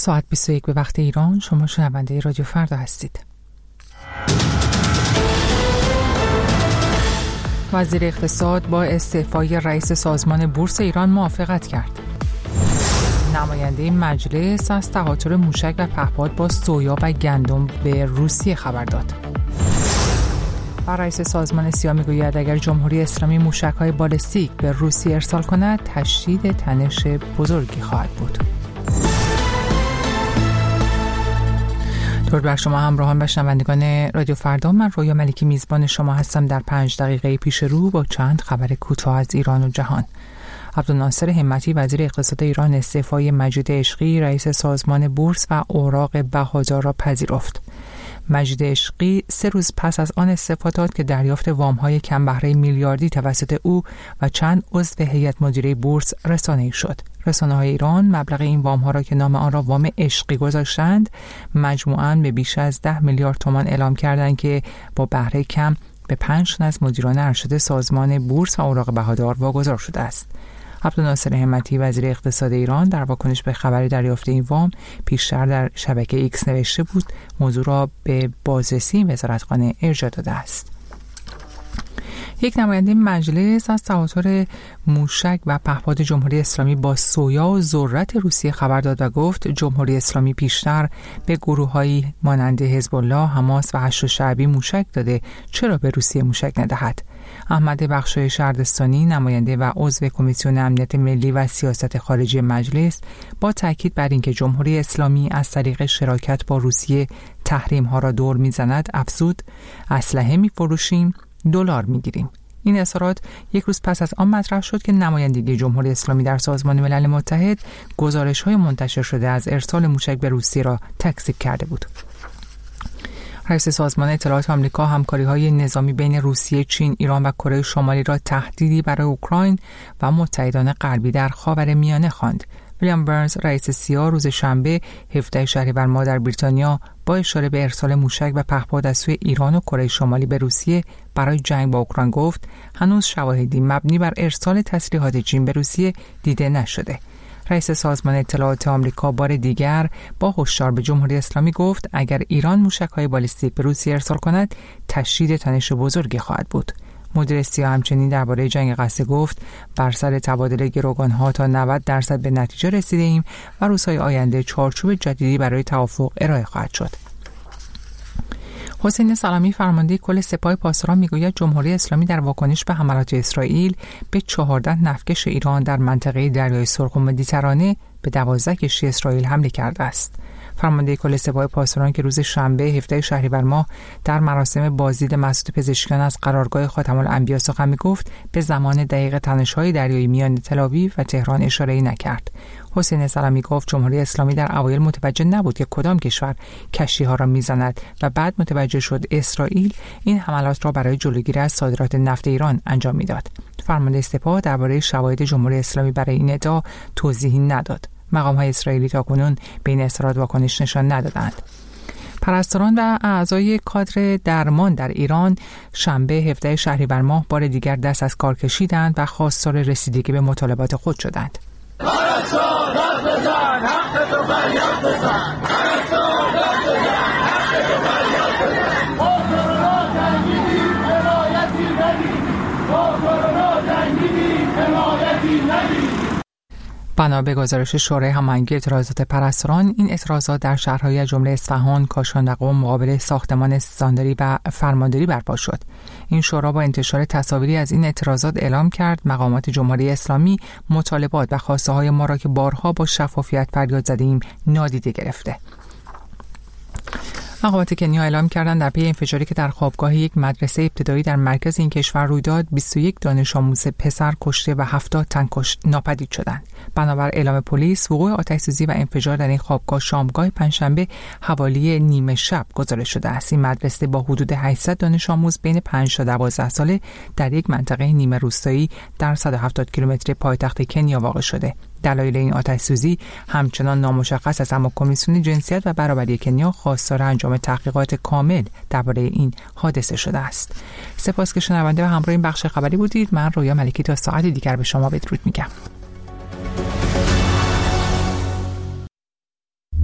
ساعت 21 به وقت ایران. شما شنونده رادیو فردا هستید. وزیر اقتصاد با استعفای رئیس سازمان بورس ایران موافقت کرد. نماینده مجلس از تقاطر موشک و پهپاد با سویا و گندم به روسیه خبر داد. و رئیس سازمان سیا میگوید اگر جمهوری اسلامی موشک‌های بالستیک به روسیه ارسال کند تشدید تنش بزرگی خواهد بود. درود بر شما همراهان و شنوندگان رادیو فردا. من رویا ملکی میزبان شما هستم در 5 دقیقه پیش رو با چند خبر کوتاه از ایران و جهان. عبدالناصر همتی وزیر اقتصاد ایران استعفای مجید عشقی رئیس سازمان بورس و اوراق بهادار را پذیرفت. مجید عشقی 3 روز پس از آن استعفا داد که دریافت وام‌های کم بهره میلیاردی توسط او و چند عضو هیئت مدیره بورس رسانه‌ای شد. رسانه‌های ایران مبلغ این وام‌ها را که نام آن را وام عشقی گذاشتند مجموعاً به بیش از 10 میلیارد تومان اعلام کردند که با بهره کم به 5 تن از مدیران ارشد سازمان بورس و اوراق بهادار واگذار شده است. عبدالناصر همتی وزیر اقتصاد ایران در واکنش به خبر دریافت این وام پیشتر در شبکه ایکس نوشته بود موضوع را به بازرسی وزارتخانه ارجاع داده است. یک نماینده مجلس از تقاطر موشک و پهپاد جمهوری اسلامی با سویا و ذرت روسیه خبر داد و گفت جمهوری اسلامی پیشتر به گروه‌هایی مانند حزب الله، حماس و حشد شعبی موشک داده، چرا به روسیه موشک ندهد؟ احمد بخشای شهردستانی نماینده و عضو کمیسیون امنیت ملی و سیاست خارجی مجلس با تاکید بر اینکه جمهوری اسلامی از طریق شراکت با روسیه تحریم‌ها را دور می‌زند افزود اسلحه می‌فروشیم، دلار می‌گیریم. این اظهارات یک روز پس از آن مطرح شد که نمایندگی جمهوری اسلامی در سازمان ملل متحد گزارش‌های منتشر شده از ارسال موشک به روسیه را تکذیب کرده بود. رئیس سازمان اطلاعات آمریکا همکاری‌های نظامی بین روسیه، چین، ایران و کره شمالی را تهدیدی برای اوکراین و متحدان غربی در خاورمیانه خواند. ویلیام برنز رئیس سیا روز شنبه 17 شهریور ماه در بریتانیا با اشاره به ارسال موشک و پهپاد از سوی ایران و کره شمالی به روسیه برای جنگ با اوکراین گفت هنوز شواهدی مبنی بر ارسال تسلیحات چین به روسیه دیده نشده. رئیس سازمان اطلاعات آمریکا بار دیگر با هشدار به جمهوری اسلامی گفت اگر ایران موشک‌های بالستیک به روسیه ارسال کند تشدید تنش بزرگی خواهد بود. مدیر سیا همچنین درباره جنگ غزه گفت بر سر تبادل گروگان‌ها تا 90% به نتیجه رسیده‌ایم و روزهای آینده چارچوب جدیدی برای توافق ارائه خواهد شد. حسین سلامی فرمانده کل سپاه پاسداران میگوید جمهوری اسلامی در واکنش به حملات اسرائیل به 14 نفتکش ایران در منطقه دریای سرخ و مدیترانه به 12 کشتی اسرائیل حمله کرده است. فرمانده کل سپاه پاسداران که روز شنبه 17 شهریور ماه در مراسم بازدید مسعود پزشکیان از قرارگاه خاتم الانبیا سخن می‌گفت به زمان دقیق تنش‌های دریایی میان تل‌آویو و تهران اشاره‌ای نکرد. حسین سلامی گفت جمهوری اسلامی در اوایل متوجه نبود که کدام کشور کشتی‌ها را می‌زند و بعد متوجه شد اسرائیل این حملات را برای جلوگیری از صادرات نفت ایران انجام می‌داد. فرمانده سپاه درباره شواهد جمهوری اسلامی برای این ادعا توضیحی نداد. مقام‌های اسرائیلی تاکنون به این اظهارات واکنش نشان ندادند. پرستاران و اعضای کادر درمان در ایران شنبه 17 شهریور ماه بار دیگر دست از کار کشیدند و خواستار رسیدگی به مطالبات خود شدند. بنا به گزارش شورای هماهنگی اعتراضات پرستاران این اعتراضات در شهرهای از جمله اصفهان، کاشان و قم مقابل ساختمان استانداری و فرمانداری برپا شد. این شورا با انتشار تصاویری از این اعتراضات اعلام کرد مقامات جمهوری اسلامی مطالبات و خواسته های ما را که بارها با شفافیت فریاد زدیم نادیده گرفته. مقامات کنیا اعلام کردند در پی انفجاری که در خوابگاه یک مدرسه ابتدایی در مرکز این کشور روی داد 21 دانش آموز پسر کشته و 70 تن ناپدید شدند. بنابر اعلام پلیس وقوع آتش‌سوزی و انفجار در این خوابگاه شامگاه پنجشنبه حوالی نیمه شب گزارش شده است. این مدرسه با حدود 800 دانش آموز بین 5 تا 12 ساله در یک منطقه نیمه روستایی در 170 کیلومتری پایتخت کنیا واقع شده. دلایل این آتش‌سوزی همچنان نامشخص است اما کمیسیون جنسیت و برابری کنیا خواستار انجام تحقیقات کامل درباره این حادثه شده است. سپاس که شنونده و همراه این بخش خبری بودید. من رویا ملکی تا ساعت دیگر به شما بدرود میگم.